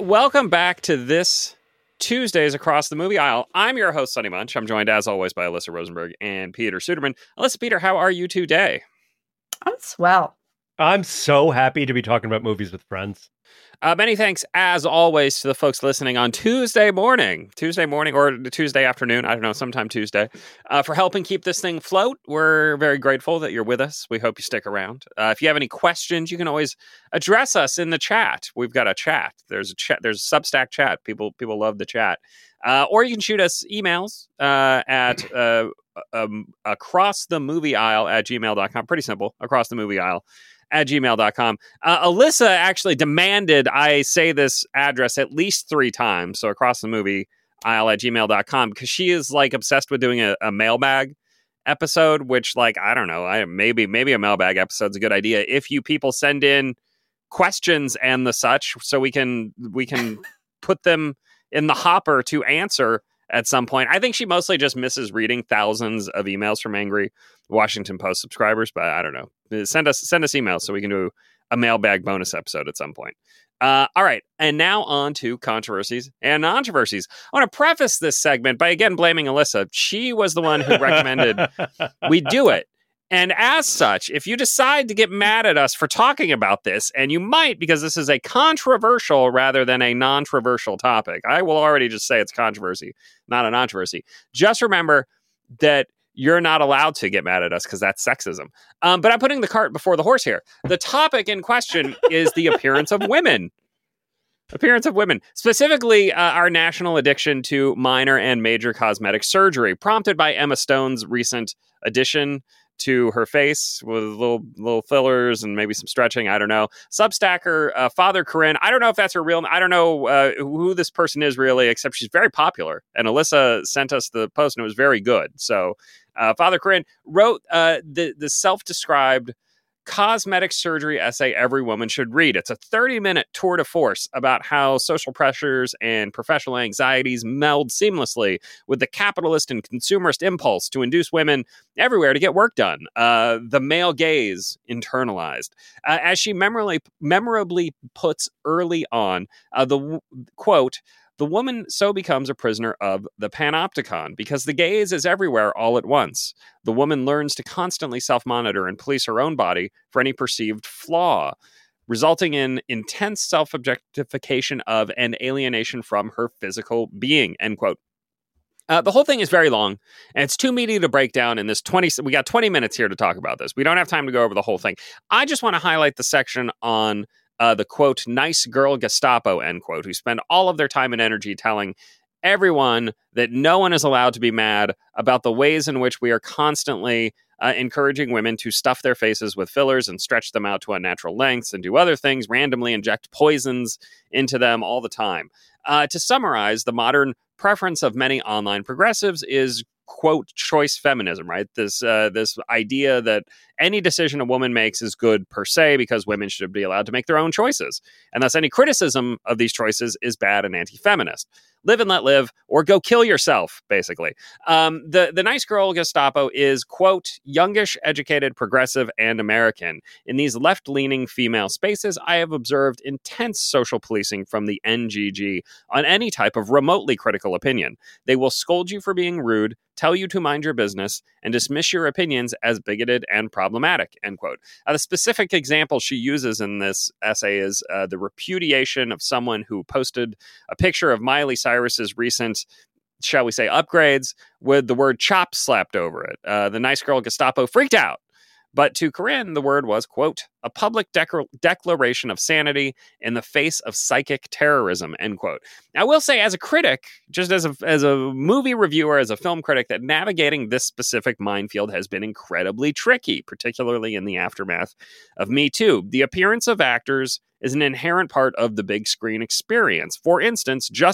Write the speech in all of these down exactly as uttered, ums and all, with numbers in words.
welcome back to this Tuesdays Across the Movie Aisle. I'm your host, Sonny Munch. I'm joined, as always, by Alyssa Rosenberg and Peter Suderman. Alyssa, Peter, how are you today? I'm swell. I'm so happy to be talking about movies with friends. Uh, many thanks, as always, to the folks listening on Tuesday morning, Tuesday morning or Tuesday afternoon, I don't know, sometime Tuesday, uh, for helping keep this thing afloat. We're very grateful that you're with us. We hope you stick around. Uh, if you have any questions, you can always address us in the chat. We've got a chat. There's a chat. There's a Substack chat. People people love the chat. Uh, or you can shoot us emails uh, at uh, um, across the movie aisle at gmail dot com. Pretty simple. Across the movie aisle at gmail dot com. Uh, Alyssa actually demanded I say this address at least three times. So across the movie aisle at gmail dot com, because she is like obsessed with doing a, a mailbag episode, which like, I don't know, I maybe, maybe a mailbag episode's a good idea. If you people send in questions and the such, so we can, we can put them in the hopper to answer at some point. I think she mostly just misses reading thousands of emails from angry Washington Post subscribers, but I don't know. Send us send us emails so we can do a mailbag bonus episode at some point. Uh, all right, and now on to controversies and controversies. I want to preface this segment by again blaming Alyssa. She was the one who recommended we do it. And as such, if you decide to get mad at us for talking about this, and you might because this is a controversial rather than a non-controversial topic, I will already just say it's controversy, not a controversy. Just remember that you're not allowed to get mad at us because that's sexism. Um, but I'm putting the cart before the horse here. The topic in question is the appearance of women. Appearance of women, specifically uh, our national addiction to minor and major cosmetic surgery, prompted by Emma Stone's recent addition to her face with little little fillers and maybe some stretching. I don't know. Substacker, uh, Father Corinne. I don't know if that's her real name. I don't know uh, who this person is really, except she's very popular. And Alyssa sent us the post and it was very good. So uh, Father Corinne wrote uh, the, the self-described cosmetic surgery essay every woman should read. It's a thirty minute tour de force about how social pressures and professional anxieties meld seamlessly with the capitalist and consumerist impulse to induce women everywhere to get work done. Uh, the male gaze internalized. Uh, as she memorably, memorably puts early on, uh, the w- quote, "The woman so becomes a prisoner of the panopticon because the gaze is everywhere all at once. The woman learns to constantly self-monitor and police her own body for any perceived flaw, resulting in intense self-objectification of and alienation from her physical being," end quote. Uh, the whole thing is very long, and it's too meaty to break down in this twenty... We got twenty minutes here to talk about this. We don't have time to go over the whole thing. I just want to highlight the section on Uh, the quote, "nice girl Gestapo," end quote, who spend all of their time and energy telling everyone that no one is allowed to be mad about the ways in which we are constantly uh, encouraging women to stuff their faces with fillers and stretch them out to unnatural lengths and do other things, randomly inject poisons into them all the time. Uh, to summarize, the modern preference of many online progressives is, quote, choice feminism, right? This uh, this idea that any decision a woman makes is good per se because women should be allowed to make their own choices. And thus any criticism of these choices is bad and anti-feminist. Live and let live, or go kill yourself, basically. Um, the, the nice girl Gestapo is, quote, youngish, educated, progressive, and American. In these left-leaning female spaces, I have observed intense social policing from the N G G on any type of remotely critical opinion. They will scold you for being rude, tell you to mind your business, and dismiss your opinions as bigoted and problematic, end quote. Uh, the specific example she uses in this essay is uh, the repudiation of someone who posted a picture of Miley Cyrus's recent, shall we say, upgrades with the word chop slapped over it. Uh, the nice girl Gestapo freaked out. But to Corinne, the word was, quote, a public dec- declaration of sanity in the face of psychic terrorism, end quote. Now, I will say, as a critic, just as a, as a movie reviewer, as a film critic, that navigating this specific minefield has been incredibly tricky, particularly in the aftermath of Me Too. The appearance of actors is an inherent part of the big screen experience. For instance, just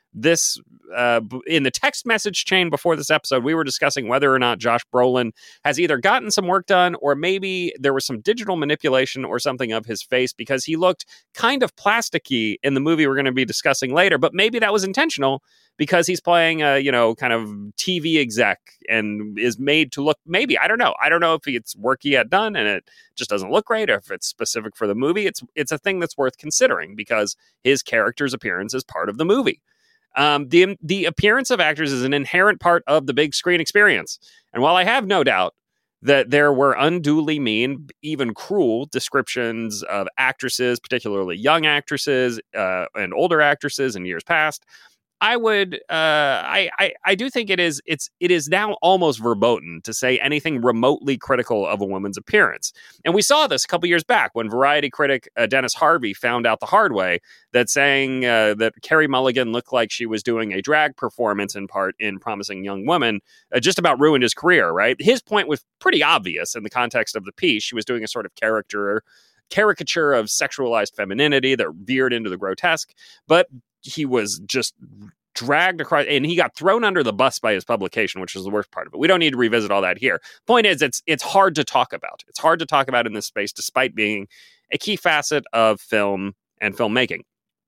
this uh, in the text message chain before this episode, we were discussing whether or not Josh Brolin has either gotten some work done or maybe there was some digital manipulation or something of his face because he looked kind of plasticky in the movie we're going to be discussing later. But maybe that was intentional because he's playing a, you know, kind of T V exec and is made to look, maybe, I don't know. I don't know if it's work he had done and it just doesn't look great or if it's specific for the movie. It's it's a thing that's worth considering because his character's appearance is part of the movie. Um, the the appearance of actors is an inherent part of the big screen experience. And while I have no doubt that there were unduly mean, even cruel descriptions of actresses, particularly young actresses uh, and older actresses in years past, I would, uh, I, I, I do think it is, it's, it is now almost verboten to say anything remotely critical of a woman's appearance. And we saw this a couple years back when Variety critic uh, Dennis Harvey found out the hard way that saying uh, that Carey Mulligan looked like she was doing a drag performance in part in Promising Young Woman uh, just about ruined his career, right? His point was pretty obvious in the context of the piece. She was doing a sort of character caricature of sexualized femininity that veered into the grotesque, but he was just dragged across and he got thrown under the bus by his publication, which is the worst part of it. We don't need to revisit all that here. Point is, it's it's hard to talk about. It's hard to talk about in this space, despite being a key facet of film and filmmaking.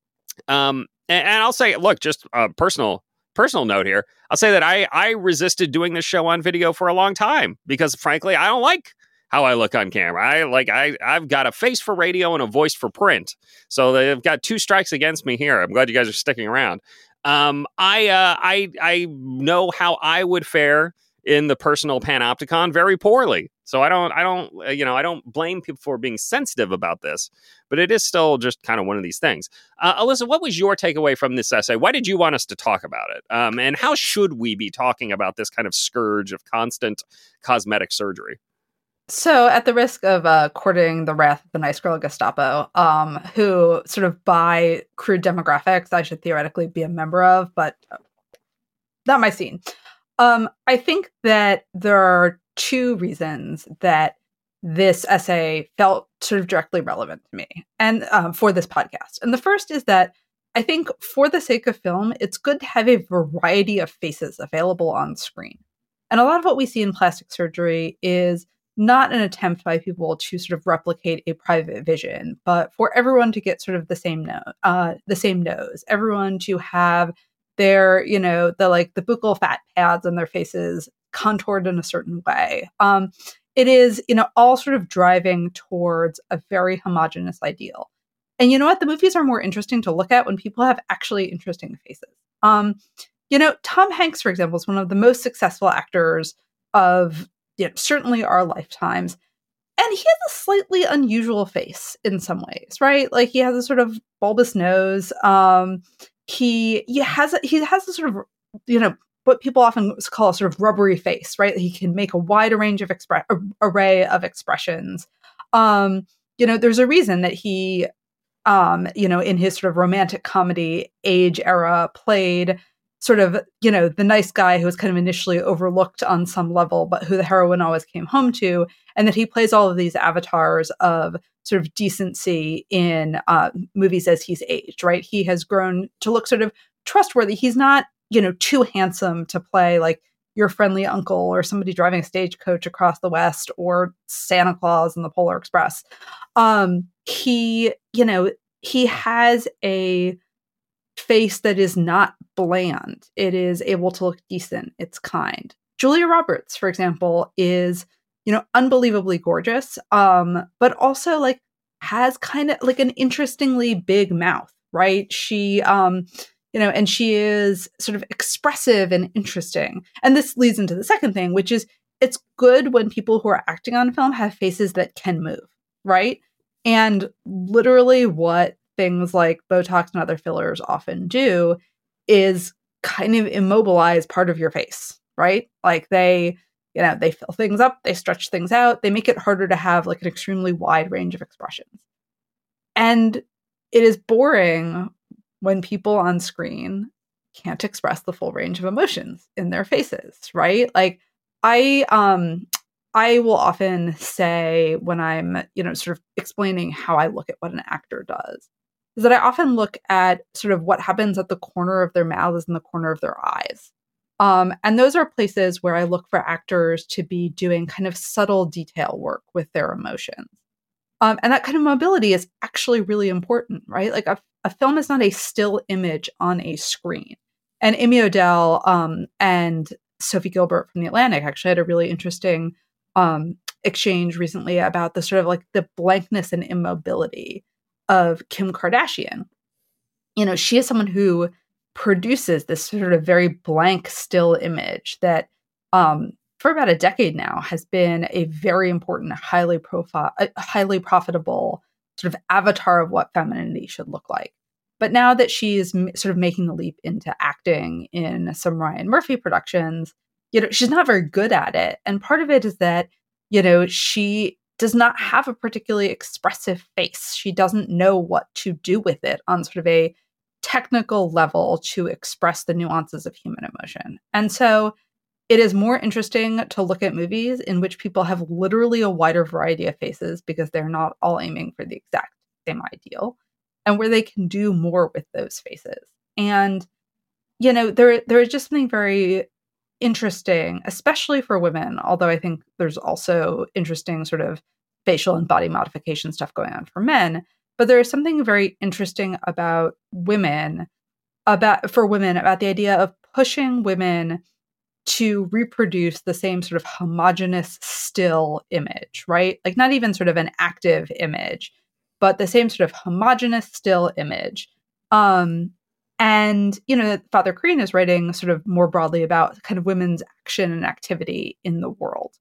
Um, and, and I'll say, look, just a personal personal note here. I'll say that I I resisted doing this show on video for a long time because, frankly, I don't like how I look on camera. I like I I've got a face for radio and a voice for print. So they've got two strikes against me here. I'm glad you guys are sticking around. Um, I uh, I I know how I would fare in the personal panopticon very poorly. So I don't I don't uh, you know I don't blame people for being sensitive about this, but it is still just kind of one of these things. Uh, Alyssa, what was your takeaway from this essay? Why did you want us to talk about it? Um, and how should we be talking about this kind of scourge of constant cosmetic surgery? So, at the risk of uh, courting the wrath of the nice girl Gestapo, um, who sort of by crude demographics I should theoretically be a member of, but not my scene. Um, I think that there are two reasons that this essay felt sort of directly relevant to me and um, for this podcast. And the first is that I think for the sake of film, it's good to have a variety of faces available on screen. And a lot of what we see in plastic surgery is not an attempt by people to sort of replicate a private vision, but for everyone to get sort of the same nose, uh, the same nose, everyone to have their, you know, the like the buccal fat pads on their faces contoured in a certain way. Um, it is, you know, all sort of driving towards a very homogenous ideal. And you know what? The movies are more interesting to look at when people have actually interesting faces. Um, you know, Tom Hanks, for example, is one of the most successful actors of you know, certainly our lifetimes. And he has a slightly unusual face in some ways, right? Like he has a sort of bulbous nose. Um, he, he has a, he has a sort of, you know, what people often call a sort of rubbery face, right? He can make a wide range of expre- array of expressions. Um, you know, there's a reason that he, um, you know, in his sort of romantic comedy age era played sort of, you know, the nice guy who was kind of initially overlooked on some level, but who the heroine always came home to, and that he plays all of these avatars of sort of decency in uh, movies as he's aged, right? He has grown to look sort of trustworthy. He's not, you know, too handsome to play like your friendly uncle or somebody driving a stagecoach across the West or Santa Claus in the Polar Express. Um, he, you know, he has a face that is not bland. It is able to look decent. It's kind. Julia Roberts, for example, is, you know, unbelievably gorgeous, um, but also like has kind of like an interestingly big mouth, right? She, um, you know, and she is sort of expressive and interesting. And this leads into the second thing, which is it's good when people who are acting on film have faces that can move, right? And literally what things like Botox and other fillers often do is kind of immobilize part of your face, right? Like they, you know, they fill things up, they stretch things out, they make it harder to have like an extremely wide range of expressions. And it is boring when people on screen can't express the full range of emotions in their faces, right? Like I, um, I will often say when I'm, you know, sort of explaining how I look at what an actor does, is that I often look at sort of what happens at the corner of their mouths and the corner of their eyes. Um, and those are places where I look for actors to be doing kind of subtle detail work with their emotions. Um, and that kind of mobility is actually really important, right? Like a, a film is not a still image on a screen. And Amy Odell um, and Sophie Gilbert from The Atlantic actually had a really interesting um, exchange recently about the sort of like the blankness and immobility of Kim Kardashian. You know, she is someone who produces this sort of very blank, still image that um, for about a decade now has been a very important, highly profile, uh, highly profitable sort of avatar of what femininity should look like. But now that she's m- sort of making the leap into acting in some Ryan Murphy productions, you know, she's not very good at it. And part of it is that, you know, she does not have a particularly expressive face. She doesn't know what to do with it on sort of a technical level to express the nuances of human emotion. And so it is more interesting to look at movies in which people have literally a wider variety of faces because they're not all aiming for the exact same ideal, and where they can do more with those faces. And, you know, there there is just something very interesting, especially for women, although I think there's also interesting sort of facial and body modification stuff going on for men. But there is something very interesting about women, about for women, about the idea of pushing women to reproduce the same sort of homogenous still image, right? Like not even sort of an active image, but the same sort of homogenous still image. Um, and, you know, Father Crean is writing sort of more broadly about kind of women's action and activity in the world.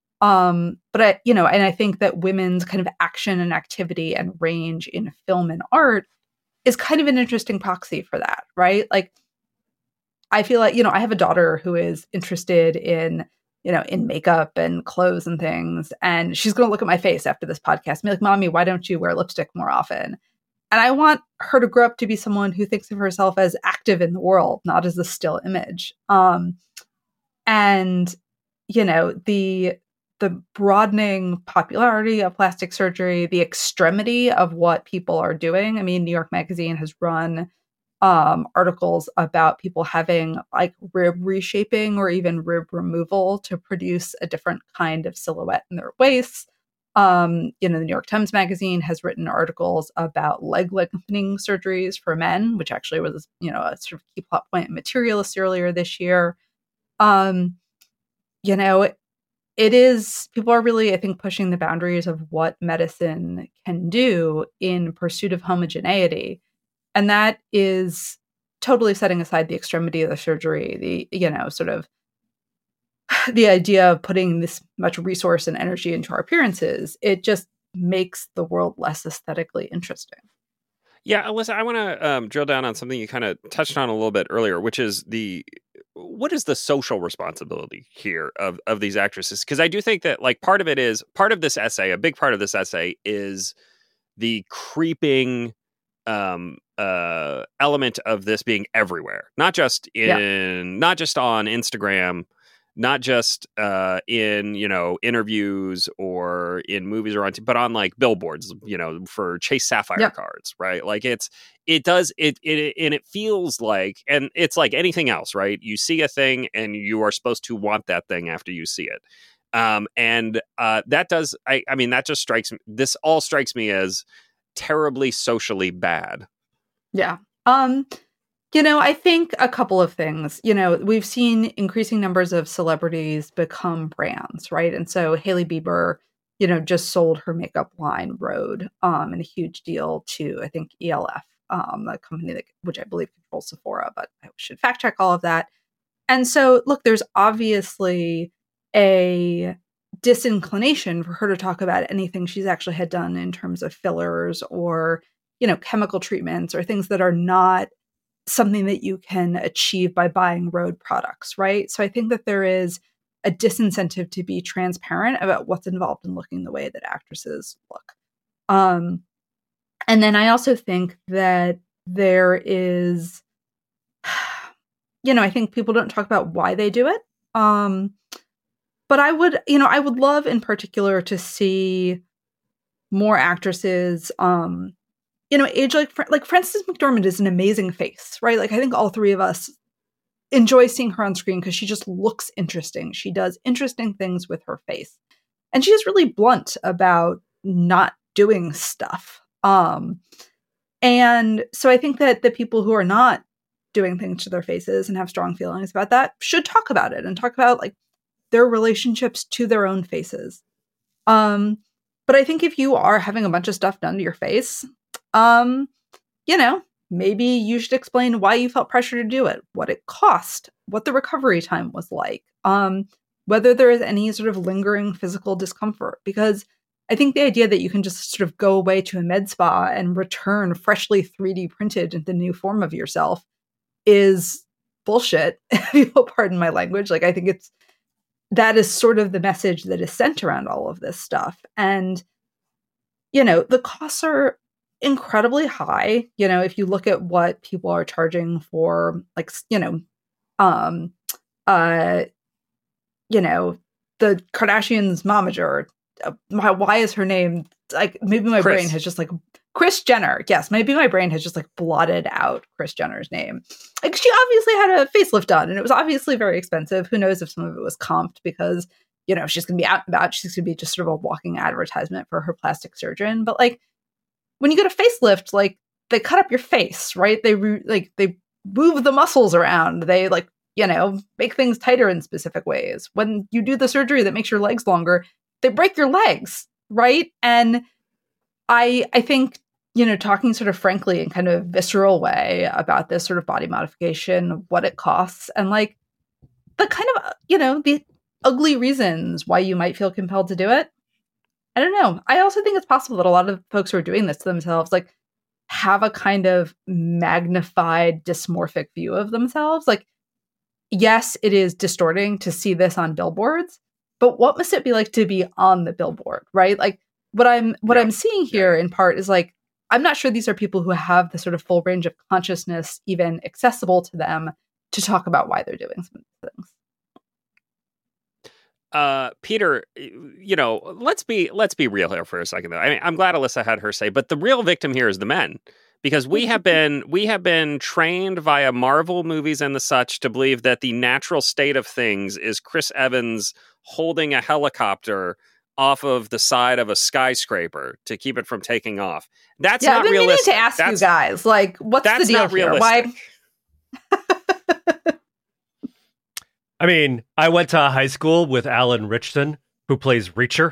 Um, but I, you know, and I think that women's kind of action and activity and range in film and art is kind of an interesting proxy for that, right? Like, I feel like, you know, I have a daughter who is interested in, you know, in makeup and clothes and things. And she's going to look at my face after this podcast and be like, Mommy, why don't you wear lipstick more often? And I want her to grow up to be someone who thinks of herself as active in the world, not as a still image. Um, and, you know, the the broadening popularity of plastic surgery, the extremity of what people are doing. I mean, New York Magazine has run um, articles about people having like rib reshaping or even rib removal to produce a different kind of silhouette in their waists. Um, you know, the New York Times Magazine has written articles about leg lengthening surgeries for men, which actually was, you know, a sort of key plot point in Materialist earlier this year. Um, you know, it is, people are really, I think, pushing the boundaries of what medicine can do in pursuit of homogeneity. And that is totally setting aside the extremity of the surgery, the, you know, sort of the idea of putting this much resource and energy into our appearances. It just makes the world less aesthetically interesting. Yeah, Alyssa, I want to um, drill down on something you kind of touched on a little bit earlier, which is the what is the social responsibility here of of these actresses? Because I do think that like part of it is part of this essay, a big part of this essay is the creeping um, uh, element of this being everywhere, not just in yeah. not just on Instagram. Not just uh, in, you know, interviews or in movies or on, t- but on like billboards, you know, for Chase Sapphire yep. cards, right? Like it's, it does, it, it, and it feels like, and it's like anything else, right? You see a thing and you are supposed to want that thing after you see it. Um, and uh, that does, I, I mean, that just strikes me, this all strikes me as terribly socially bad. Yeah. Um, You know, I think a couple of things. You know, we've seen increasing numbers of celebrities become brands, right? And so Hailey Bieber, you know, just sold her makeup line Rhode um, in a huge deal to, I think, E L F, um, the company that, which I believe controls Sephora, but I should fact check all of that. And so, look, there's obviously a disinclination for her to talk about anything she's actually had done in terms of fillers or, you know, chemical treatments or things that are not something that you can achieve by buying Rhode products, right? So I think that there is a disincentive to be transparent about what's involved in looking the way that actresses look. Um, and then I also think that there is, you know, I think people don't talk about why they do it. Um, but I would, you know, I would love in particular to see more actresses um, you know, age like like Frances McDormand is an amazing face, right? Like I think all three of us enjoy seeing her on screen because she just looks interesting. She does interesting things with her face. And she's really blunt about not doing stuff. Um, and so I think that the people who are not doing things to their faces and have strong feelings about that should talk about it and talk about like their relationships to their own faces. Um, but I think if you are having a bunch of stuff done to your face, um, you know, maybe you should explain why you felt pressure to do it, what it cost, what the recovery time was like, um, whether there is any sort of lingering physical discomfort. Because I think the idea that you can just sort of go away to a med spa and return freshly three D printed into the new form of yourself is bullshit, if you'll pardon my language. Like, I think it's, that is sort of the message that is sent around all of this stuff. And, you know, the costs are incredibly high. You know, if you look at what people are charging for, like, you know, um, uh, you know, the Kardashians' momager, uh, my, why is her name, like, maybe my Kris. brain has just like, Kris Jenner. Yes, maybe my brain has just like blotted out Kris Jenner's name. Like, she obviously had a facelift done and it was obviously very expensive. Who knows if some of it was comped because, you know, she's going to be out and about. She's going to be just sort of a walking advertisement for her plastic surgeon. But like, when you get a facelift, like, they cut up your face, right? They re- like they move the muscles around. They like, you know, make things tighter in specific ways. When you do the surgery that makes your legs longer, they break your legs, right? And I I think, you know, talking sort of frankly in kind of visceral way about this sort of body modification, what it costs, and like the kind of, you know, the ugly reasons why you might feel compelled to do it. I don't know. I also think it's possible that a lot of folks who are doing this to themselves, like, have a kind of magnified dysmorphic view of themselves. Like, yes, it is distorting to see this on billboards, but what must it be like to be on the billboard, right? Like, what I'm what Yeah. I'm seeing here in part is like, I'm not sure these are people who have the sort of full range of consciousness even accessible to them to talk about why they're doing some things. Uh, Peter, you know, let's be let's be real here for a second, though. I mean, I'm glad Alyssa had her say, but the real victim here is the men, because we have been we have been trained via Marvel movies and the such to believe that the natural state of things is Chris Evans holding a helicopter off of the side of a skyscraper to keep it from taking off. That's yeah, not I've been realistic. meaning to ask that's, you guys, like, what's that's the deal not here? realistic. Why? I mean, I went to high school with Alan Richson, who plays Reacher,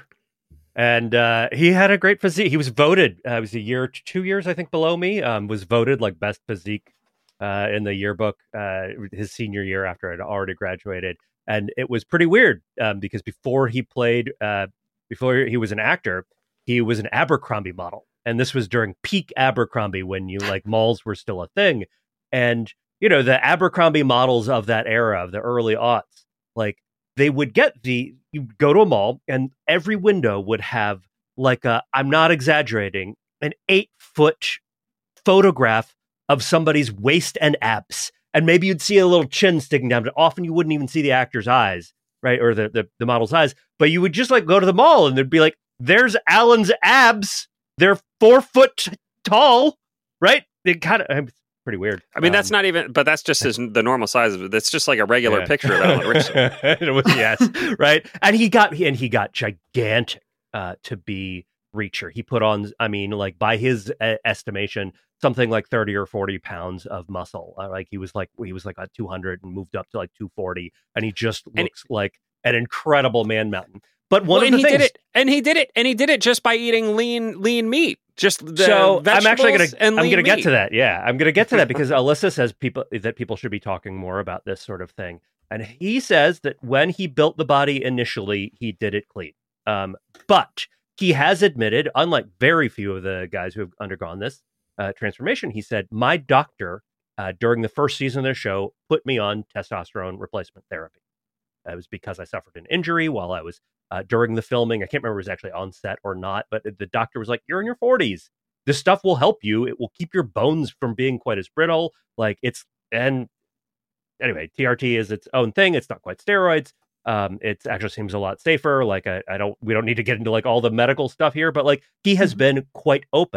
and uh, he had a great physique. He was voted, uh, it was a year, two years, I think, below me, um, was voted like best physique uh, in the yearbook uh, his senior year after I'd already graduated. And it was pretty weird um, because before he played, uh, before he was an actor, he was an Abercrombie model. And this was during peak Abercrombie when you like malls were still a thing. And you know, the Abercrombie models of that era, of the early aughts, like they would get the, you go to a mall and every window would have like a, I'm not exaggerating, an eight foot photograph of somebody's waist and abs. And maybe you'd see a little chin sticking down, but often you wouldn't even see the actor's eyes, right? Or the, the, the model's eyes. But you would just like go to the mall and there'd be like, there's Alan's abs. They're four foot tall, right? They kind of, pretty weird. I mean, um, that's not even, but that's just his, the normal size of it. That's just like a regular yeah. picture of Alan Richson. It was, yes, right. And he got, and he got gigantic uh, to be Reacher. He put on, I mean, like by his uh, estimation, something like thirty or forty pounds of muscle. Uh, like he was like, he was like at two hundred and moved up to like two forty. And he just And- looks like an incredible man mountain. But one Well, of and the he things, did it, and he did it, and he did it just by eating lean, lean meat. Just the so I'm actually vegetables gonna and I'm lean gonna get meat. to that. Yeah, I'm gonna get to that because Alyssa says people that people should be talking more about this sort of thing, and he says that when he built the body initially, he did it clean. Um, but he has admitted, unlike very few of the guys who have undergone this uh, transformation, he said, "My doctor uh, during the first season of the show put me on testosterone replacement therapy. It was because I suffered an injury while I was." Uh, during the filming, I can't remember if it was actually on set or not, but the doctor was like, you're in your forties. This stuff will help you. It will keep your bones from being quite as brittle. Like it's, and anyway, T R T is its own thing. It's not quite steroids. Um, it actually seems a lot safer. Like I, I don't, we don't need to get into like all the medical stuff here, but like he has Mhm. been quite open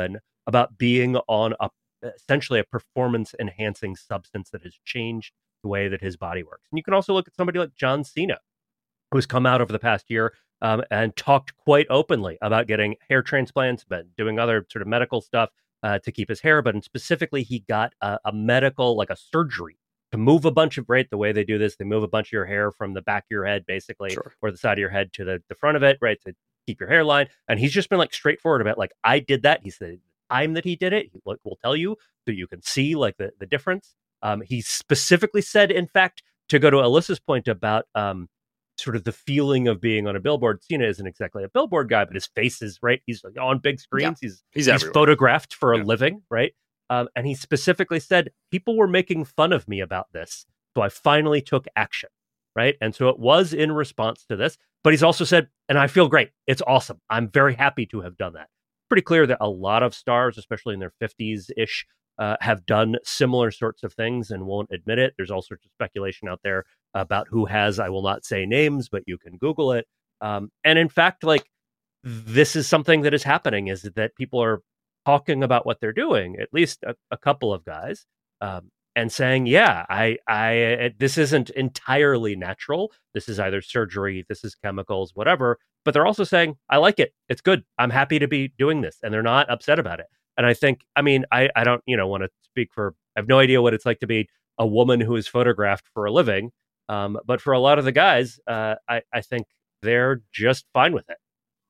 about being on a essentially a performance enhancing substance that has changed the way that his body works. And you can also look at somebody like John Cena, who's come out over the past year um, and talked quite openly about getting hair transplants, but doing other sort of medical stuff uh, to keep his hair. But specifically, he got a, a medical, like a surgery to move a bunch of, right, the way they do this, they move a bunch of your hair from the back of your head, basically, Sure. or the side of your head to the, the front of it, right, to keep your hairline. And he's just been like straightforward about like, I did that. He said, time that he did it, he will tell you so you can see like the, the difference. Um, he specifically said, in fact, to go to Alyssa's point about um, sort of the feeling of being on a billboard, Cena isn't exactly a billboard guy, but his face is, right, he's like on big screens. Yeah. He's, he's, he's photographed for yeah. a living, right? Um, and he specifically said, people were making fun of me about this, so I finally took action, right? And so it was in response to this, but he's also said, and I feel great. It's awesome. I'm very happy to have done that. Pretty clear that a lot of stars, especially in their fifties-ish, uh, have done similar sorts of things and won't admit it. There's all sorts of speculation out there about who has. I will not say names, but you can Google it. Um, and in fact, like, this is something that is happening, is that people are talking about what they're doing, at least a, a couple of guys, um, and saying, yeah, I, I, this isn't entirely natural. This is either surgery, this is chemicals, whatever. But they're also saying, I like it. It's good. I'm happy to be doing this. And they're not upset about it. And I think, I mean, I, I don't, you know, want to speak for, I have no idea what it's like to be a woman who is photographed for a living. Um, but for a lot of the guys, uh, I, I think they're just fine with it.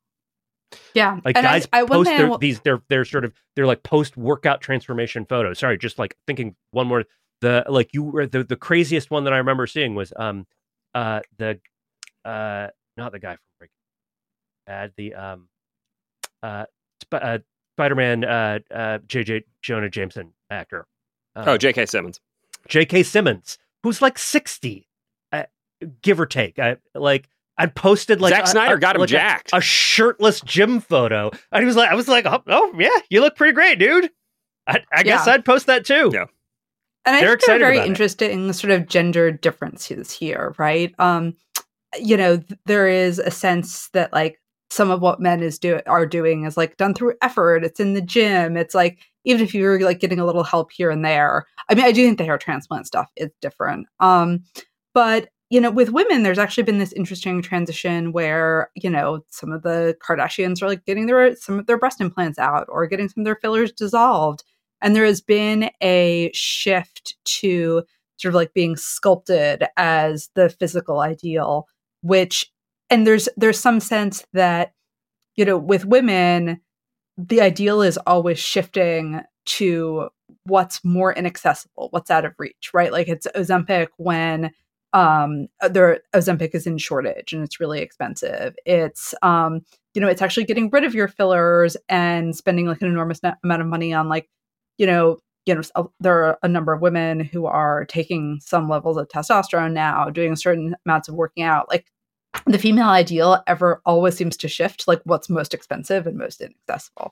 Yeah. Like, and guys I, I, post their, will... these, they're, they're sort of, they're like post workout transformation photos. Sorry, just like thinking one more, the, like you were the, the craziest one that I remember seeing was, um, uh, the, uh, not the guy from Breaking Bad, the, um, uh, Sp- uh Spider-Man, uh, uh, J J Jonah Jameson actor. Um, oh, J K Simmons. J K Simmons, who's like sixty, uh, give or take. I, like, I posted like Zack a, Snyder a, got him like jacked. A, a shirtless gym photo, and he was like, I was like, oh, oh yeah, you look pretty great, dude. I, I guess yeah. I'd post that too. Yeah. And I They're think there are very about interesting it. sort of gender differences here, right? Um, you know, th- there is a sense that like some of what men is do are doing is like done through effort. It's in the gym. It's like, even if you're like getting a little help here and there. I mean, I do think the hair transplant stuff is different. Um, but you know, with women, there's actually been this interesting transition where, you know, some of the Kardashians are like getting their some of their breast implants out or getting some of their fillers dissolved. And there has been a shift to sort of like being sculpted as the physical ideal, which, and there's there's some sense that, you know, with women, the ideal is always shifting to what's more inaccessible, what's out of reach, right? Like it's Ozempic when um their Ozempic is in shortage and it's really expensive. It's um you know, it's actually getting rid of your fillers and spending like an enormous na- amount of money on like, you know, you know, uh, there are a number of women who are taking some levels of testosterone now, doing certain amounts of working out. Like the female ideal ever always seems to shift like what's most expensive and most inaccessible.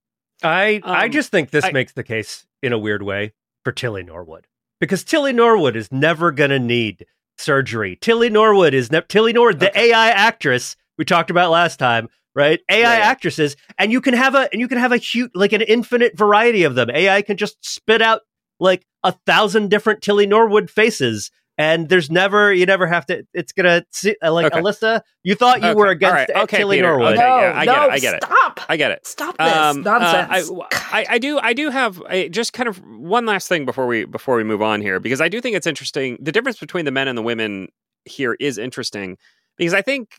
I Um, I just think this I- makes the case in a weird way for Tilly Norwood, because Tilly Norwood is never gonna need surgery. Tilly Norwood is ne- Tilly Norwood, the Okay. A I actress we talked about last time, right? A I Yeah, yeah. actresses, and you can have a and you can have a huge, like an infinite variety of them. A I can just spit out like a thousand different Tilly Norwood faces. And there's never, you never have to, it's going to see, like, Okay. Alyssa, you thought you Okay. were All against right. Okay, Tilly Peter. Norwood. Okay, no, yeah, I no, get it, I get it. stop. I get it. Stop this Um, nonsense. Uh, I, I, I do. I do have a, just kind of one last thing before we before we move on here, because I do think it's interesting. The difference between the men and the women here is interesting, because I think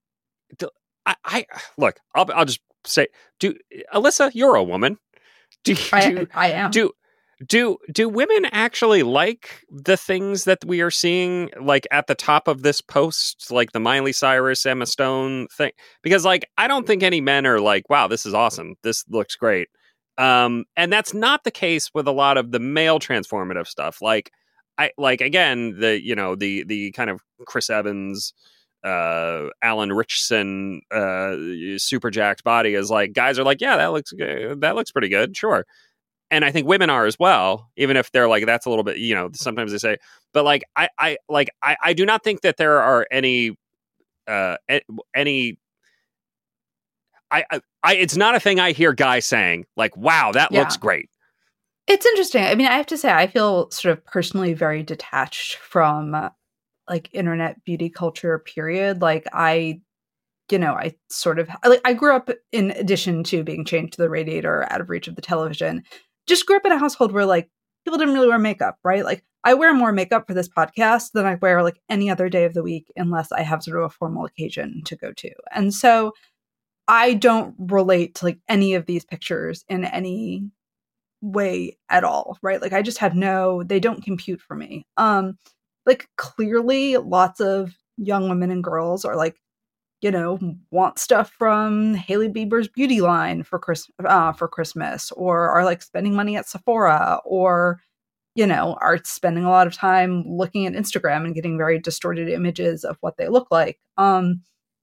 I, I look. I'll I'll just say, do Alyssa, you're a woman. Do you, I, do, I am. do do do women actually like the things that we are seeing, like at the top of this post, like the Miley Cyrus, Emma Stone thing? Because like I don't think any men are like, wow, this is awesome, this looks great. Um, and that's not the case with a lot of the male transformative stuff. Like I like again the you know the the kind of Chris Evans, uh, Alan Richardson, uh, super jacked body is like guys are like, yeah, that looks good. That looks pretty good, sure. And I think women are as well, even if they're like, that's a little bit, you know, sometimes they say, but like, I, I like, I, I do not think that there are any, uh, any, I, I, I, it's not a thing I hear guys saying like, "Wow, that Yeah. looks great." It's interesting. I mean, I have to say, I feel sort of personally very detached from uh, like internet beauty culture. Period. Like I, you know, I sort of like I grew up in addition to being chained to the radiator, out of reach of the television. Just grew up in a household where like people didn't really wear makeup, right? Like I wear more makeup for this podcast than I wear like any other day of the week, unless I have sort of a formal occasion to go to. And so I don't relate to like any of these pictures in any way at all, right? Like I just have no, they don't compute for me. Um, like clearly lots of young women and girls are like, you know, want stuff from Hailey Bieber's beauty line for Chris uh, for Christmas, or are like spending money at Sephora, or you know, are spending a lot of time looking at Instagram and getting very distorted images of what they look like. Um,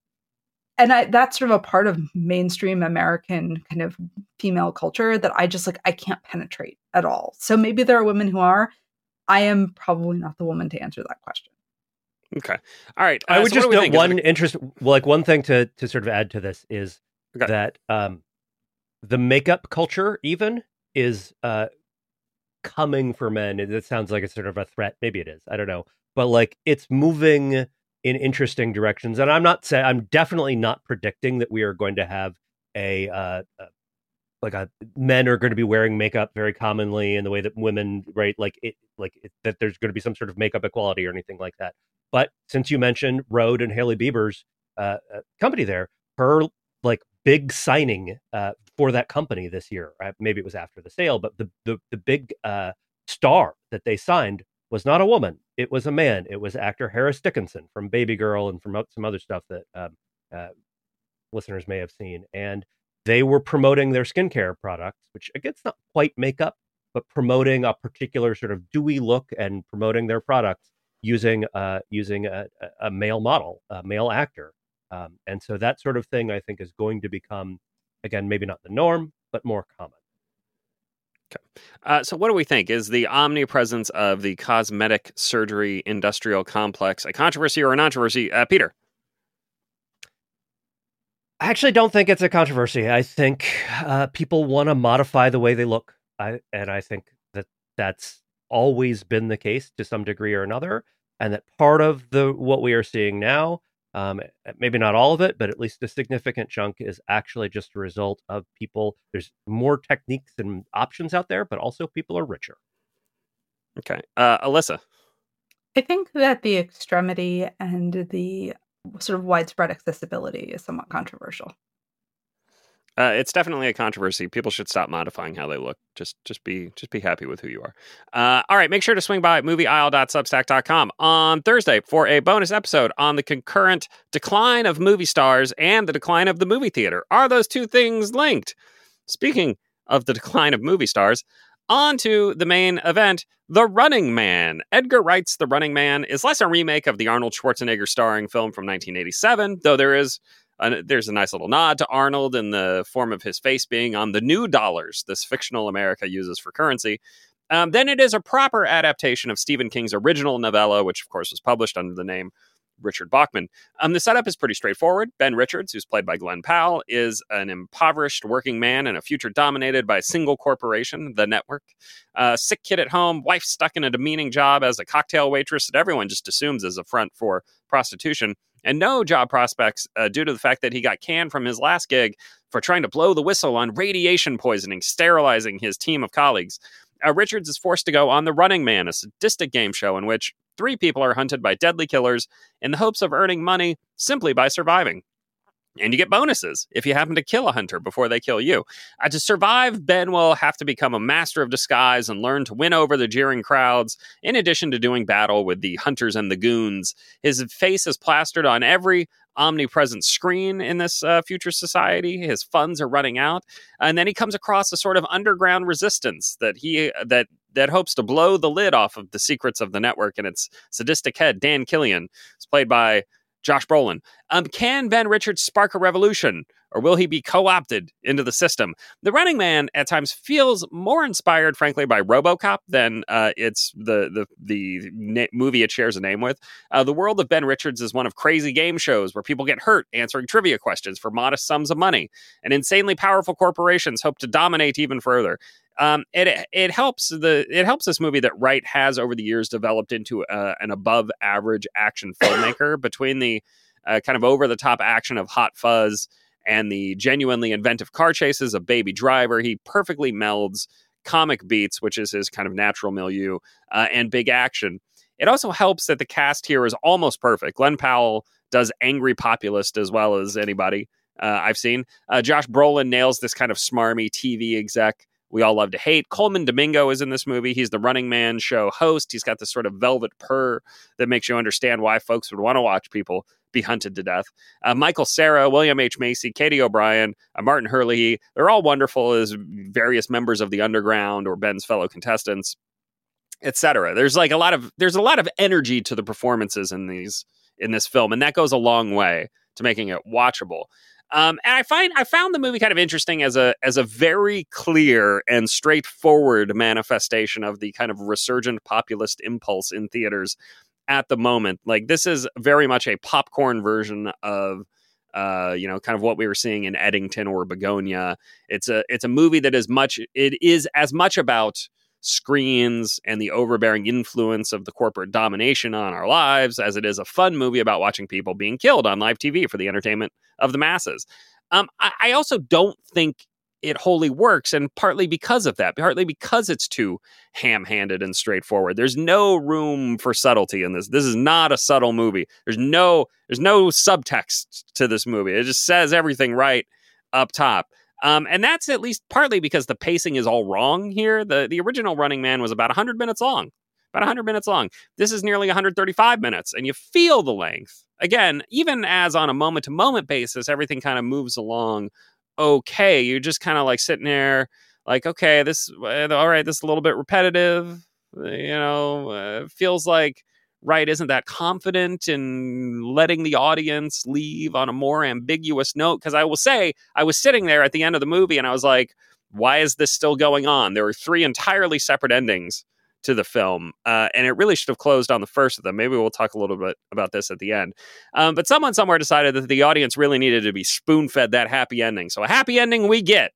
and I, that's sort of a part of mainstream American kind of female culture that I just like I can't penetrate at all. So maybe there are women who are. I am probably not the woman to answer that question. Okay. All right. Uh, I would so just note one it... interest, well, like one thing to to sort of add to this is okay. that um, the makeup culture even is uh, coming for men. It, it sounds like it's sort of a threat. Maybe it is. I don't know. But like it's moving in interesting directions. And I'm not saying, I'm definitely not predicting that we are going to have a, uh, a like a men are going to be wearing makeup very commonly in the way that women, right? Like it, like it, that there's going to be some sort of makeup equality or anything like that. But since you mentioned Rhode and Hailey Bieber's uh, uh, company there, her like big signing uh, for that company this year, uh, maybe it was after the sale, but the the, the big uh, star that they signed was not a woman. It was a man. It was actor Harris Dickinson from Baby Girl and from some other stuff that um, uh, listeners may have seen. And they were promoting their skincare products, which again, it's not quite makeup, but promoting a particular sort of dewy look and promoting their products using uh, using a, a male model, a male actor. Um, and so that sort of thing, I think, is going to become, again, maybe not the norm, but more common. Okay. Uh, so what do we think? Is the omnipresence of the cosmetic surgery industrial complex a controversy or a controversy? Uh, Peter? I actually don't think it's a controversy. I think uh, people want to modify the way they look. I, and I think that that's always been the case to some degree or another. And that part of the what we are seeing now, um, maybe not all of it, but at least a significant chunk is actually just a result of people. There's more techniques and options out there, but also people are richer. Okay. Uh, Alyssa? I think that the extremity and the sort of widespread accessibility is somewhat controversial. Uh, it's definitely a controversy. People should stop modifying how they look. Just just be just be happy with who you are. Uh, all right, make sure to swing by movie aisle dot substack dot com on Thursday for a bonus episode on the concurrent decline of movie stars and the decline of the movie theater. Are those two things linked? Speaking of the decline of movie stars, on to the main event, The Running Man. Edgar Wright's The Running Man is less a remake of the Arnold Schwarzenegger starring film from nineteen eighty-seven, though there is Uh, there's a nice little nod to Arnold in the form of his face being on the new dollars this fictional America uses for currency. Um, then it is a proper adaptation of Stephen King's original novella, which of course was published under the name Richard Bachman. Um, the setup is pretty straightforward. Ben Richards, who's played by Glenn Powell, is an impoverished working man in a future dominated by a single corporation, the network. Uh, sick kid at home, wife stuck in a demeaning job as a cocktail waitress that everyone just assumes is a front for prostitution. And no job prospects uh, due to the fact that he got canned from his last gig for trying to blow the whistle on radiation poisoning, sterilizing his team of colleagues. Uh, Richards is forced to go on The Running Man, a sadistic game show in which three people are hunted by deadly killers in the hopes of earning money simply by surviving. And you get bonuses if you happen to kill a hunter before they kill you. Uh, to survive, Ben will have to become a master of disguise and learn to win over the jeering crowds, in addition to doing battle with the hunters and the goons. His face is plastered on every omnipresent screen in this uh, future society. His funds are running out. And then he comes across a sort of underground resistance that he that that hopes to blow the lid off of the secrets of the network and its sadistic head, Dan Killian. It's played by Josh Brolin. Um, can Ben Richards spark a revolution, or will he be co-opted into the system? The Running Man at times feels more inspired, frankly, by RoboCop than uh, it's the the the na- movie it shares a name with. Uh, the world of Ben Richards is one of crazy game shows where people get hurt answering trivia questions for modest sums of money, and insanely powerful corporations hope to dominate even further. Um, it it helps the it helps this movie that Wright has over the years developed into uh, an above average action filmmaker. Between the uh, kind of over the top action of Hot Fuzz and the genuinely inventive car chases of Baby Driver, he perfectly melds comic beats, which is his kind of natural milieu, uh, and big action. It also helps that the cast here is almost perfect. Glenn Powell does angry populist as well as anybody uh, I've seen. Uh, Josh Brolin nails this kind of smarmy T V exec we all love to hate. Coleman Domingo is in this movie. He's the Running Man show host. He's got this sort of velvet purr that makes you understand why folks would want to watch people be hunted to death. Uh, Michael Cera, William H. Macy, Katie O'Brien, uh, Martin Hurley, they're all wonderful as various members of the underground or Ben's fellow contestants, et cetera. There's like a lot of there's a lot of energy to the performances in these in this film, and that goes a long way to making it watchable. Um, and I find I found the movie kind of interesting as a as a very clear and straightforward manifestation of the kind of resurgent populist impulse in theaters at the moment. Like, this is very much a popcorn version of uh, you know, kind of what we were seeing in Eddington or Begonia. It's a it's a movie that is much it is as much about screens and the overbearing influence of the corporate domination on our lives as it is a fun movie about watching people being killed on live T V for the entertainment of the masses. Um, I, I also don't think it wholly works, and partly because of that, partly because it's too ham-handed and straightforward. There's no room for subtlety in this. This is not a subtle movie. There's no there's no subtext to this movie. It just says everything right up top. Um, and that's at least partly because the pacing is all wrong here. The the original Running Man was about one hundred minutes long. About one hundred minutes long. This is nearly one hundred thirty-five minutes, and you feel the length. Again, even as on a moment-to-moment basis, everything kind of moves along okay. You're just kind of like sitting there like, okay, this, all right, this is a little bit repetitive. You know, uh, feels like Wright isn't that confident in letting the audience leave on a more ambiguous note. Because I will say, I was sitting there at the end of the movie and I was like, why is this still going on? There were three entirely separate endings to the film, uh, and it really should have closed on the first of them. Maybe we'll talk a little bit about this at the end. Um, but someone somewhere decided that the audience really needed to be spoon-fed that happy ending. So a happy ending we get.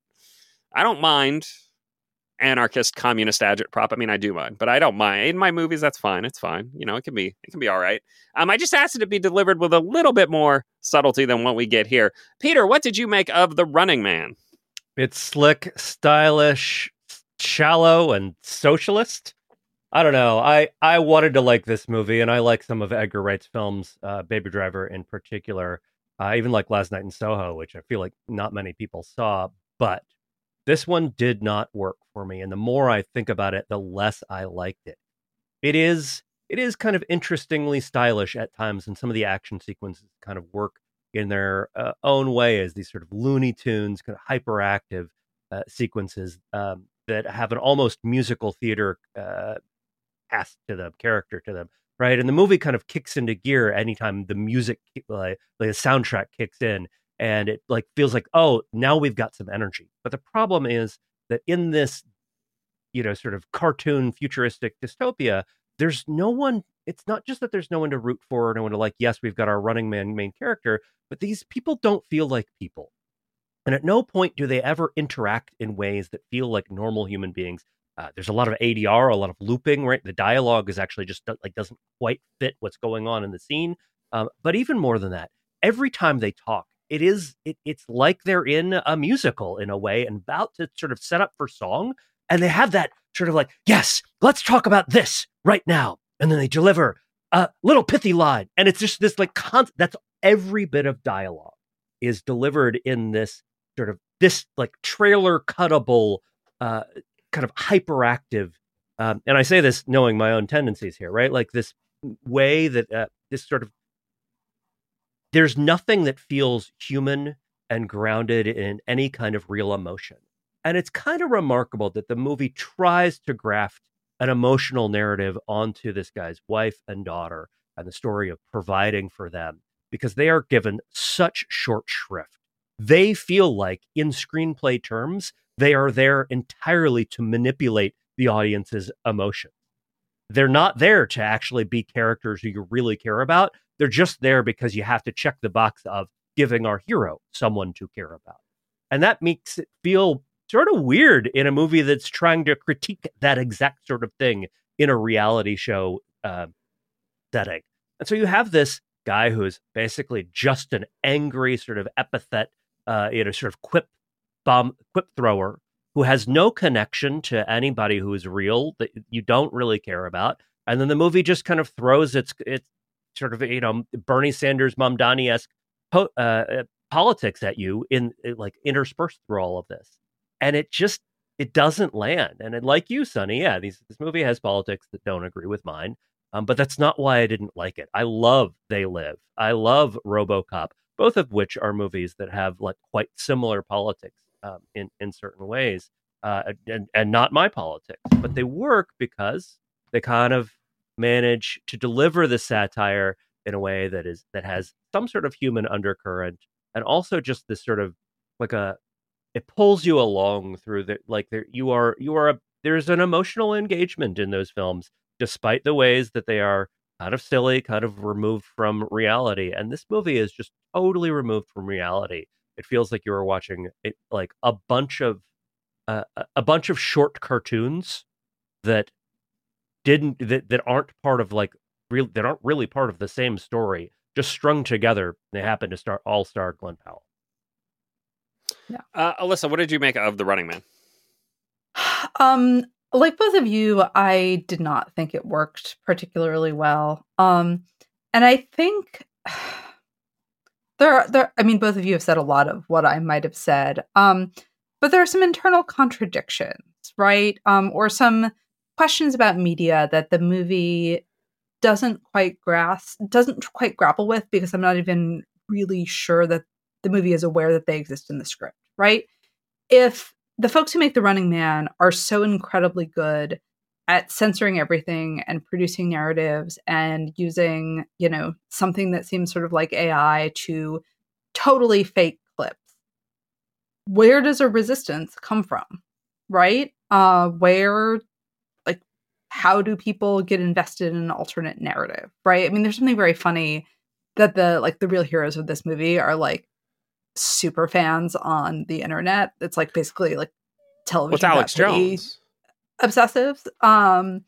I don't mind anarchist communist agitprop. I mean, I do mind, but I don't mind. In my movies, that's fine. It's fine. You know, it can be it can be all right. Um, I just asked it to be delivered with a little bit more subtlety than what we get here. Peter, what did you make of The Running Man? It's slick, stylish, shallow, and socialist. I don't know. I, I wanted to like this movie, and I like some of Edgar Wright's films, uh, Baby Driver in particular. I even like Last Night in Soho, which I feel like not many people saw, but this one did not work for me. And the more I think about it, the less I liked it. It is it is kind of interestingly stylish at times, and some of the action sequences kind of work in their uh, own way as these sort of Looney Tunes, kind of hyperactive uh, sequences um, that have an almost musical theater uh, cast to them, character to them, right? And the movie kind of kicks into gear anytime the music, like, like the soundtrack kicks in, and it like feels like, oh, now we've got some energy. But the problem is that in this, you know, sort of cartoon futuristic dystopia, there's no one. It's not just that there's no one to root for, no one to like. Yes, we've got our Running Man main character, but these people don't feel like people. And at no point do they ever interact in ways that feel like normal human beings. Uh, there's a lot of A D R, a lot of looping, right? The dialogue is actually just like doesn't quite fit what's going on in the scene. Um, but even more than that, every time they talk, it is it, it's like they're in a musical in a way and about to sort of set up for song. And they have that sort of like, yes, let's talk about this right now. And then they deliver a little pithy line. And it's just this like, con- that's every bit of dialogue is delivered in this sort of this like trailer cuttable, uh, kind of hyperactive, um, and I say this knowing my own tendencies here, right? Like this way that uh, this sort of, there's nothing that feels human and grounded in any kind of real emotion. And it's kind of remarkable that the movie tries to graft an emotional narrative onto this guy's wife and daughter and the story of providing for them. because they are given such short shrift. They feel like, in screenplay terms, they are there entirely to manipulate the audience's emotion. They're not there to actually be characters who you really care about. They're just there because you have to check the box of giving our hero someone to care about. And that makes it feel sort of weird in a movie that's trying to critique that exact sort of thing in a reality show uh, setting. And so you have this guy who is basically just an angry sort of epithet, uh, you know, sort of quip bomb, quip thrower who has no connection to anybody who is real that you don't really care about. And then the movie just kind of throws its its sort of, you know, Bernie Sanders, Mamdani-esque po- uh, politics at you in like interspersed through all of this. And it just, it doesn't land. And it, like you, Sonny, yeah, these, this movie has politics that don't agree with mine. Um, but that's not why I didn't like it. I love They Live. I love RoboCop, both of which are movies that have like quite similar politics um, in, in certain ways, uh, and, and not my politics. But they work because they kind of manage to deliver the satire in a way that is that has some sort of human undercurrent, and also just this sort of like a, it pulls you along through the, like there you are you are a, there's an emotional engagement in those films, despite the ways that they are kind of silly, kind of removed from reality. And this movie is just totally removed from reality. It feels like you were watching it, like a bunch of uh, a bunch of short cartoons that didn't that, that aren't part of like real that aren't really part of the same story, just strung together. They happen to star all star Glenn Powell. Yeah. Uh, Alyssa, what did you make of The Running Man? Um, like both of you, I did not think it worked particularly well. Um, and I think there are, there, I mean, both of you have said a lot of what I might have said. Um, but there are some internal contradictions, right? Um, or some questions about media that the movie doesn't quite grasp, doesn't quite grapple with, because I'm not even really sure that the movie is aware that they exist in the script, right? If the folks who make The Running Man are so incredibly good at censoring everything and producing narratives and using, you know, something that seems sort of like A I to totally fake clips, where does a resistance come from, right? Uh, where, like, how do people get invested in an alternate narrative, right? I mean, there's something very funny that the, like, the real heroes of this movie are, like, super fans on the internet. It's, like, basically, like, television. What's Alex Jones? Obsessives. Um,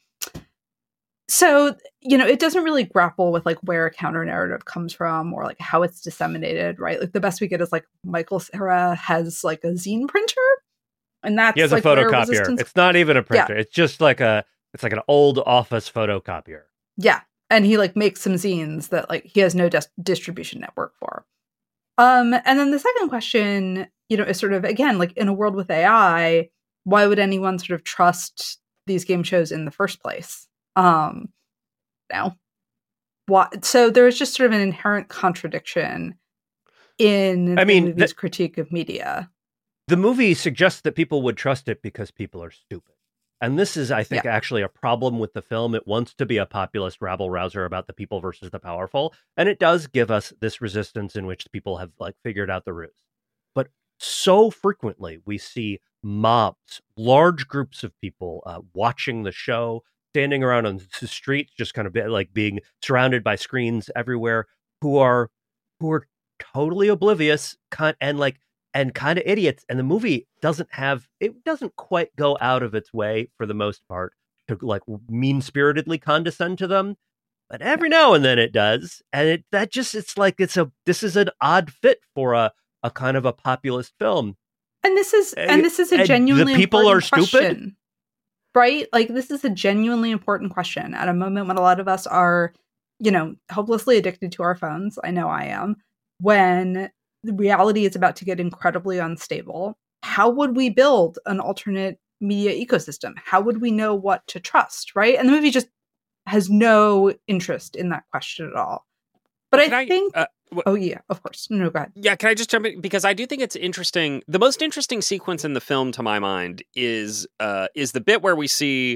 so, you know, it doesn't really grapple with, like, where a counter narrative comes from or, like, how it's disseminated, right? Like, the best we get is, like, Michael Cera has, like, a zine printer, and that's, he has like, a photocopier. Resistance... It's not even a printer. Yeah. It's just like a, it's like an old office photocopier. Yeah. And he, like, makes some zines that, like, he has no dis- distribution network for. Um, and then the second question, you know, is sort of, again, like, in a world with A I, why would anyone sort of trust these game shows in the first place? Um, now, what? So there's just sort of an inherent contradiction in I mean, the movie's the, critique of media. The movie suggests that people would trust it because people are stupid. And this is, I think, yeah. actually a problem with the film. It wants to be a populist rabble-rouser about the people versus the powerful. And it does give us this resistance in which people have, like, figured out the ruse. But so frequently we see mobs, large groups of people uh, watching the show, standing around on the streets, just kind of be, like being surrounded by screens everywhere, who are who are totally oblivious and like and kind of idiots. And the movie doesn't have it doesn't quite go out of its way for the most part to like mean-spiritedly condescend to them, but every now and then it does, and it that just it's like it's a this is an odd fit for a a kind of a populist film. And this is and this is a and genuinely the people important are question, stupid, right? Like, this is a genuinely important question at a moment when a lot of us are, you know, hopelessly addicted to our phones. I know I am. When the reality is about to get incredibly unstable, how would we build an alternate media ecosystem? How would we know what to trust, right? And the movie just has no interest in that question at all. But I, I think... Uh, wh- oh, yeah, of course. No, go ahead. Yeah, can I just jump in? Because I do think it's interesting. The most interesting sequence in the film, to my mind, is uh, is the bit where we see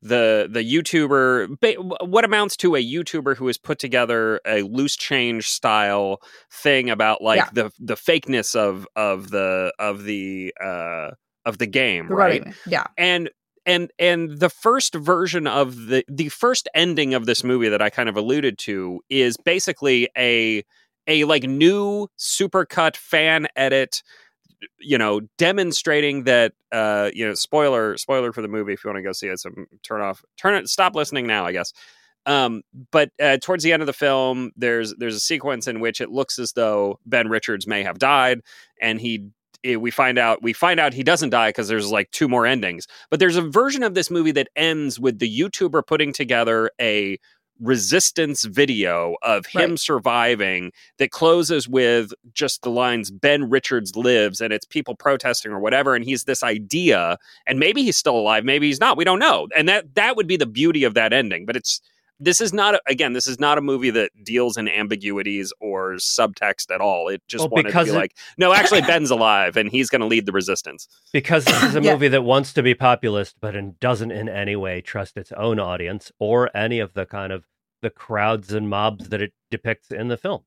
the the YouTuber, what amounts to a YouTuber who has put together a loose change style thing about like Yeah. the the fakeness of of the of the uh, of the game, The right? running, yeah. And and and the first version of the the first ending of this movie that I kind of alluded to is basically a a like new supercut fan edit, you know, demonstrating that, uh, you know, spoiler, spoiler for the movie. If you want to go see it, so turn off, turn it, stop listening now, I guess. Um, but uh, towards the end of the film, there's there's a sequence in which it looks as though Ben Richards may have died, and he, it, we find out, we find out he doesn't die because there's like two more endings. But there's a version of this movie that ends with the YouTuber putting together a resistance video of him Right. surviving that closes with just the lines Ben Richards lives, and it's people protesting or whatever, and he's this idea, and maybe he's still alive, maybe he's not, we don't know. And that that would be the beauty of that ending. But it's this is not a, again this is not a movie that deals in ambiguities or subtext at all. It just Well, wanted to because be it- like, no, actually Ben's alive and he's going to lead the resistance. Because this is a Yeah. movie that wants to be populist, but in, doesn't in any way trust its own audience or any of the kind of the crowds and mobs that it depicts in the film.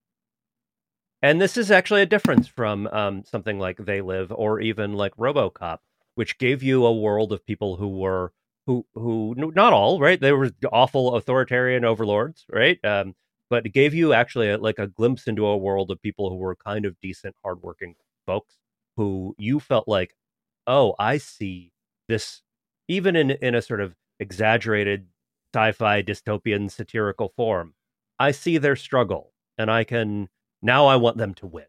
And this is actually a difference from um, something like They Live or even like RoboCop, which gave you a world of people who were who who not all right. They were awful authoritarian overlords, right? Um, but it gave you actually a, like a glimpse into a world of people who were kind of decent, hardworking folks who you felt like, oh, I see this, even in in a sort of exaggerated sci-fi dystopian satirical form. I see their struggle, and I can now I want them to win.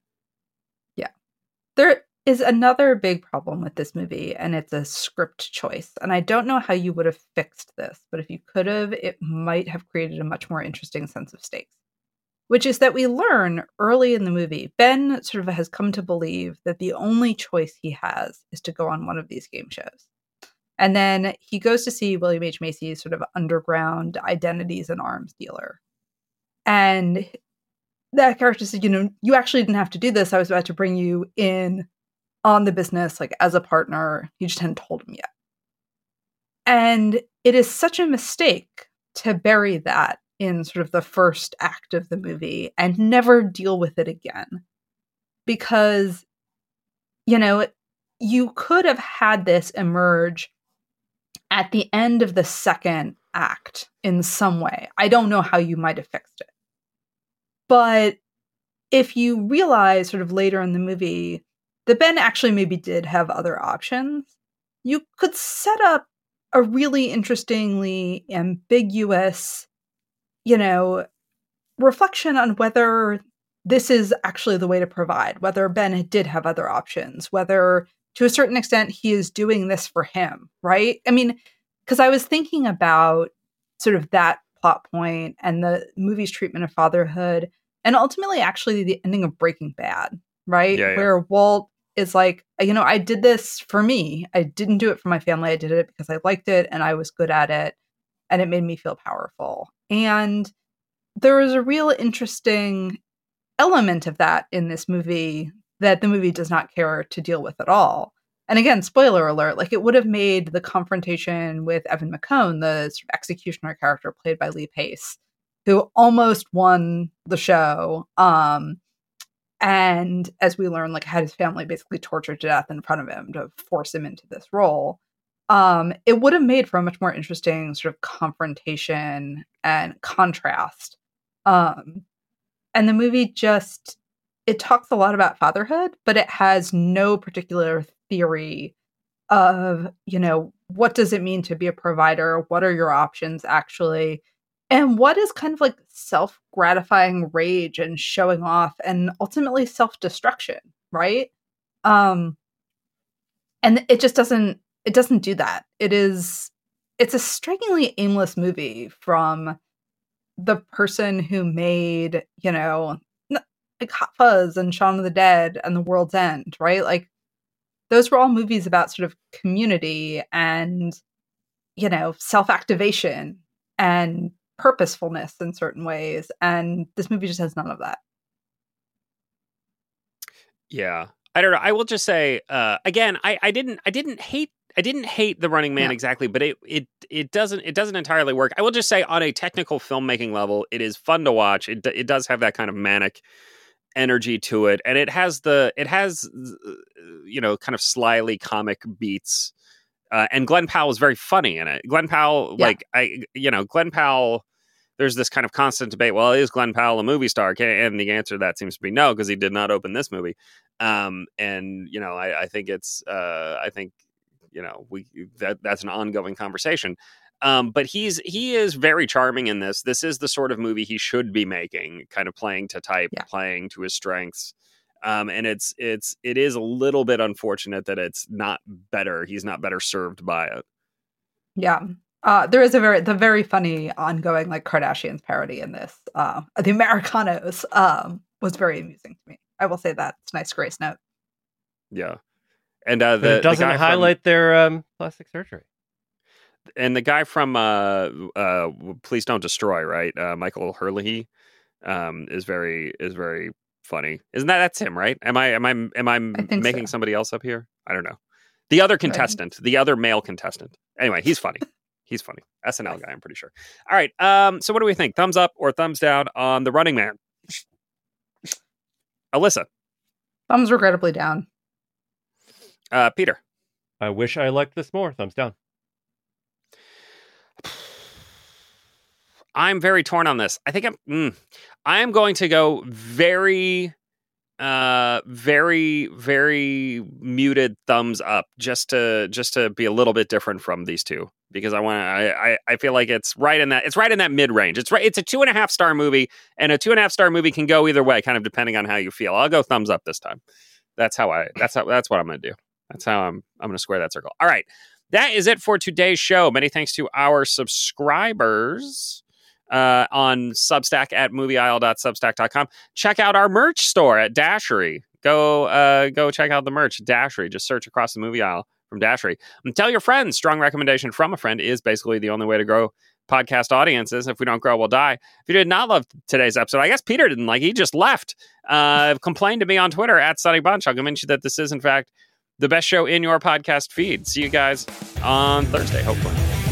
There is another big problem with this movie, and it's a script choice. And I don't know how you would have fixed this, but if you could have, it might have created a much more interesting sense of stakes. Which is that we learn early in the movie, Ben sort of has come to believe that the only choice he has is to go on one of these game shows. And then he goes to see William H. Macy's sort of underground identities and arms dealer. And that character said, you know, you actually didn't have to do this. I was about to bring you in on the business, like as a partner. You just hadn't told him yet. And it is such a mistake to bury that in sort of the first act of the movie and never deal with it again. Because, you know, you could have had this emerge at the end of the second act in some way. I don't know how you might have fixed it. But if you realize sort of later in the movie that Ben actually maybe did have other options, you could set up a really interestingly ambiguous, you know, reflection on whether this is actually the way to provide, whether Ben did have other options, whether to a certain extent he is doing this for him, right? I mean, because I was thinking about sort of that plot point and the movie's treatment of fatherhood, and ultimately actually the ending of Breaking Bad, right? Yeah, yeah. Where Walt is like, you know, I did this for me. I didn't do it for my family. I did it because I liked it and I was good at it and it made me feel powerful. And there is a real interesting element of that in this movie that the movie does not care to deal with at all. And again, spoiler alert, like it would have made the confrontation with Evan McCone, the sort of executioner character played by Lee Pace, who almost won the show. Um, and as we learn, like had his family basically tortured to death in front of him to force him into this role. Um, it would have made for a much more interesting sort of confrontation and contrast. Um, and the movie just, it talks a lot about fatherhood, but it has no particular theory of, you know, what does it mean to be a provider? What are your options actually? And what is kind of like self-gratifying rage and showing off and ultimately self-destruction, right? Um, and it just doesn't, it doesn't do that. It is, it's a strikingly aimless movie from the person who made, you know, like Hot Fuzz and Shaun of the Dead and The World's End, right? Like those were all movies about sort of community and, you know, self-activation and purposefulness in certain ways. And this movie just has none of that. Yeah. I don't know. I will just say, uh, again, I, I didn't, I didn't hate I didn't hate The Running Man Yeah. exactly, but it it it doesn't it doesn't entirely work. I will just say on a technical filmmaking level, it is fun to watch. It it does have that kind of manic energy to it, and it has the it has you know kind of slyly comic beats. Uh, and Glenn Powell is very funny in it. Glenn Powell, Yeah. like I, you know, Glenn Powell. There's this kind of constant debate. Well, is Glenn Powell a movie star? And the answer to that seems to be no, because he did not open this movie. Um, and you know, I, I think it's, uh, I think, you know, we that that's an ongoing conversation. Um, but he's he is very charming in this. This is the sort of movie he should be making, kind of playing to type, Yeah. playing to his strengths. Um, and it's it's it is a little bit unfortunate that it's not better. He's not better served by it. Yeah. Uh, there is a very the very funny ongoing like Kardashians parody in this. Uh, the Americanos um, was very amusing to me. I will say that. It's a nice grace note. Yeah, and uh, But the it doesn't the guy highlight their um, plastic surgery. from, and the guy from uh, uh, Please Don't Destroy, right? Uh, Michael Hurley, um, is very is very funny. Isn't that that's him, right? Am I am I am I, I think making so. somebody else up here? I don't know. The other contestant, the other male contestant. Anyway, he's funny. He's funny. S N L guy, I'm pretty sure. All right. Um, so what do we think? Thumbs up or thumbs down on The Running Man? Alyssa. Thumbs regrettably down. Uh, Peter. I wish I liked this more. Thumbs down. I'm very torn on this. I think I'm mm, I am going to go very uh very very muted thumbs up just to just to be a little bit different from these two, because I want to I, I I feel like it's right in that it's right in that mid range. It's right it's a two and a half star movie, and a two and a half star movie can go either way, kind of depending on how you feel. I'll go thumbs up this time. That's how I that's how that's what I'm gonna do. That's how I'm I'm gonna square that circle. All right. That is it for today's show. Many thanks to our subscribers uh, on Substack at movie aisle dot substack dot com. Check out our merch store at Dashery. Go uh, go check out the merch at Dashery. Just search across the movie aisle from Dashery. And tell your friends. Strong recommendation from a friend is basically the only way to grow podcast audiences. If we don't grow, we'll die. If you did not love today's episode, I guess Peter didn't like it. He just left. Uh, complained to me on Twitter at Sunny Bunch. I'll convince you that this is, in fact, the best show in your podcast feed. See you guys on Thursday, hopefully.